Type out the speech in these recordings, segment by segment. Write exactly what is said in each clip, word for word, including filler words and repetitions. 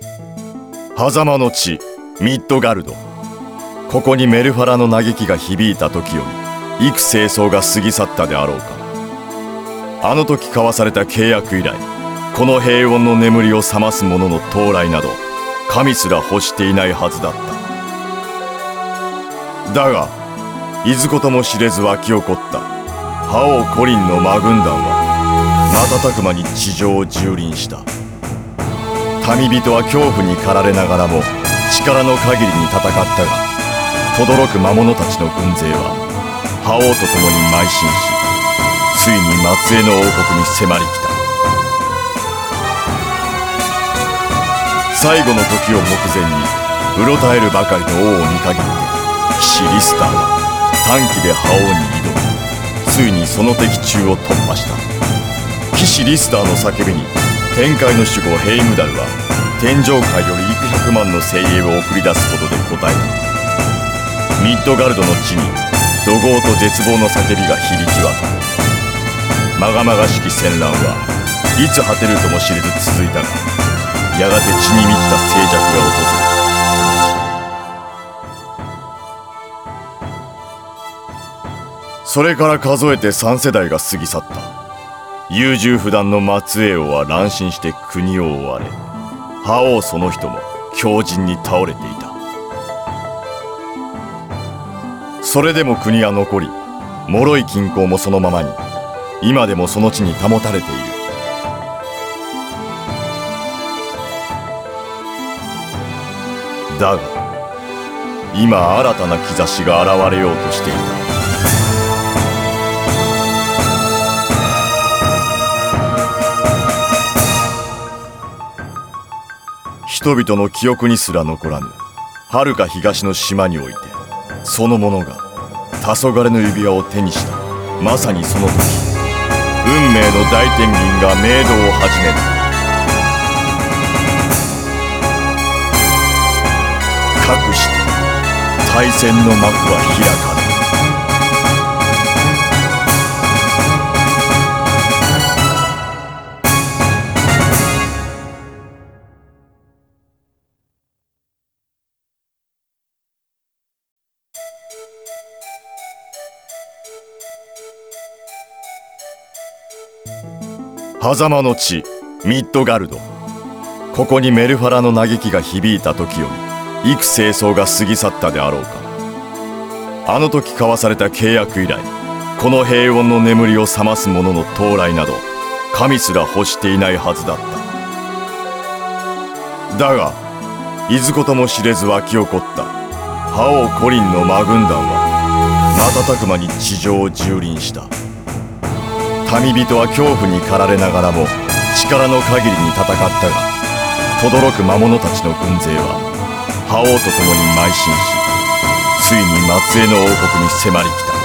狭間の地ミッドガルド、ここにメルファラの嘆きが響いた時より幾世相が過ぎ去ったであろうか。あの時交わされた契約以来、この平穏の眠りを覚ます者の到来など神すら欲していないはずだった。だがいずことも知れず湧き起こった覇王コリンの魔軍団は瞬く間に地上を蹂躙した。民人は恐怖に駆られながらも力の限りに戦ったが、轟く魔物たちの軍勢は覇王と共に邁進し、ついに末裔の王国に迫りきた。最後の時を目前にうろたえるばかりの王を見限って、騎士リスターは短期で覇王に挑み、ついにその敵中を突破した。騎士リスターの叫びに天界の守護ヘイムダルは天上界より幾百万の精鋭を送り出すことで答えた。ミッドガルドの地に怒号と絶望の叫びが響き渡る。まがまがしき戦乱はいつ果てるとも知れず続いたが、やがて血に満ちた静寂が訪れる。それから数えて三世代が過ぎ去った。優柔不断の末裔王は乱心して国を追われ、覇王その人も強靭に倒れていた。それでも国は残り、脆い均衡もそのままに今でもその地に保たれている。だが今新たな兆しが現れようとしていた。人々の記憶にすら残らぬ遥か東の島において、その者が黄昏の指輪を手にした。まさにその時、運命の大天秤が冥動を始める。かくして大戦の幕は開かれる。狭間の地ミッドガルド、ここにメルファラの嘆きが響いた時より幾世相が過ぎ去ったであろうか。あの時交わされた契約以来、この平穏の眠りを覚ます者の到来など神すら欲していないはずだった。だがいずことも知れず湧き起こった覇王コリンの魔軍団は瞬く間に地上を蹂躙した。民人は恐怖に駆られながらも力の限りに戦ったが、轟く魔物たちの軍勢は覇王と共に邁進し、ついに末裔の王国に迫りきた。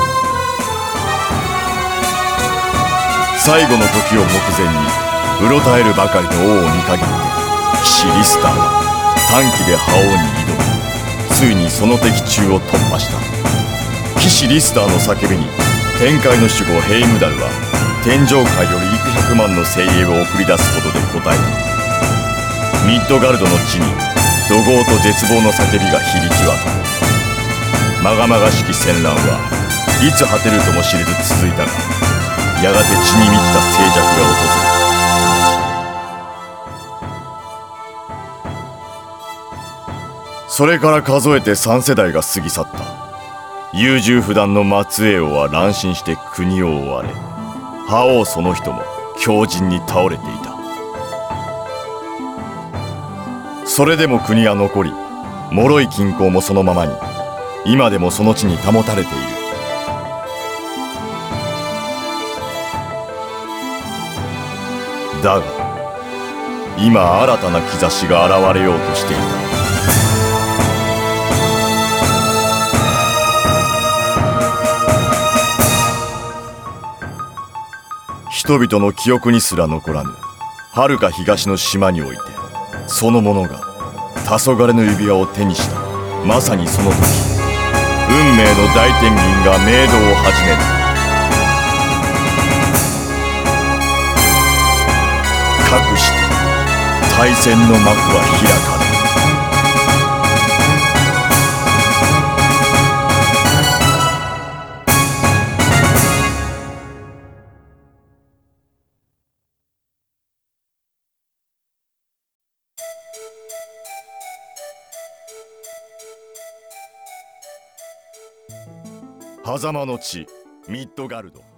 最後の時を目前にうろたえるばかりの王を見限って、騎士リスターは短期で覇王に挑み、ついにその敵中を突破した。騎士リスターの叫びに天界の守護ヘイムダルは天上界より幾百万の精鋭を送り出すことで答えた。ミッドガルドの地に怒号と絶望の叫びが響き渡る。まがまがしき戦乱はいつ果てるとも知れず続いたが、やがて血に満ちた静寂が訪れる。それから数えて三世代が過ぎ去った。優柔不断の末裔王は乱心して国を追われ、覇王その人も強靭に倒れていた。それでも国は残り、脆い均衡もそのままに今でもその地に保たれている。だが今新たな兆しが現れようとしていた。人々の記憶にすら残らぬ遥か東の島において、その者が黄昏の指輪を手にした。まさにその時、運命の大天秤が冥動を始める。かくして大敗戦の幕は開かぬ。狭間の地ミッドガルド。